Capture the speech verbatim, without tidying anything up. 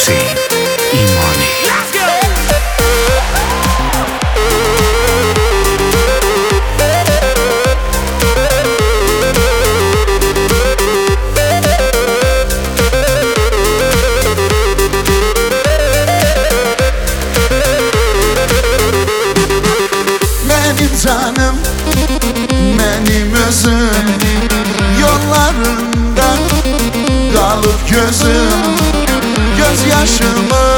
Hüseyin İmani. Benim canım, benim özüm, yollarında kalıp gözüm, gözyaşımı